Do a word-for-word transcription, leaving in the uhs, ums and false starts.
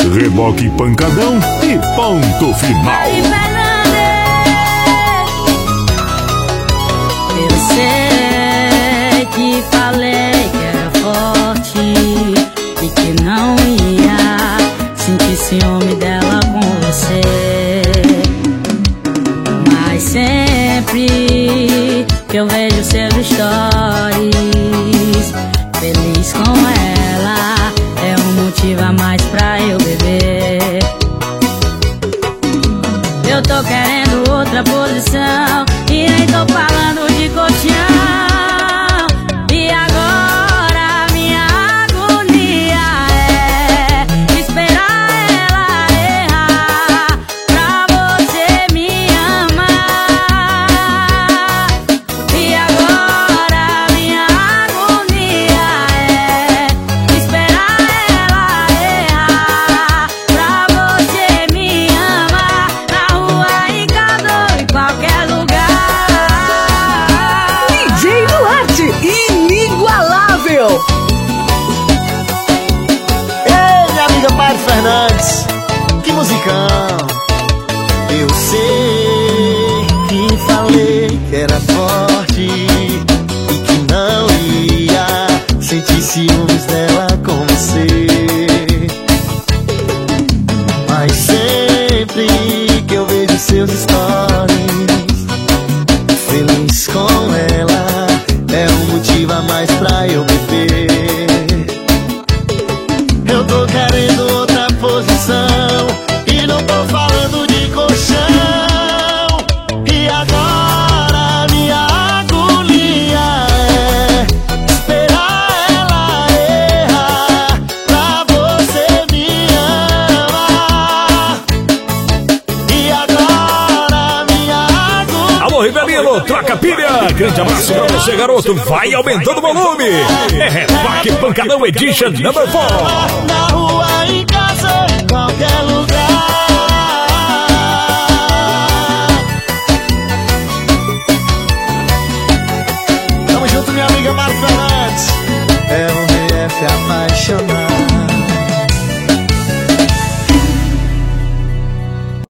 reboque pancadão e ponto final. Eu sei que falei que era forte e que não ia sentir ciúme dela com você, mas sempre que eu vejo seus stories feliz com ela, é um motivo a mais pra eu beber. Eu tô querendo outra posição e nem tô falando de colchão. E agora minha agonia é esperar ela errar pra você me amar. E agora minha agonia é esperar ela errar pra você me amar. Na rua, em casa, em qualquer lugar. D J Duarte, inigualável. Ei, minha amiga Mari Fernandes, que musicão. Eu sei que falei que era forte e que não ia sentir ciúmes dela com você, mas sempre que eu vejo seus stories feliz com ela, é um motivo a mais pra eu beber. Eu tô querendo outra posição e não tô falando de colchão. E agora minha agonia é esperar ela errar pra você me amar. E agora minha agonia. Alô, Rivelino, troca pilha. Grande abraço pra você, garoto. Vai aumentando o volume. É Reboque Pancadão Edition Number quatro. Na rua, em casa, em qualquer lugar. Tamo junto, minha amiga Mari Fernandes. É um B F apaixonado.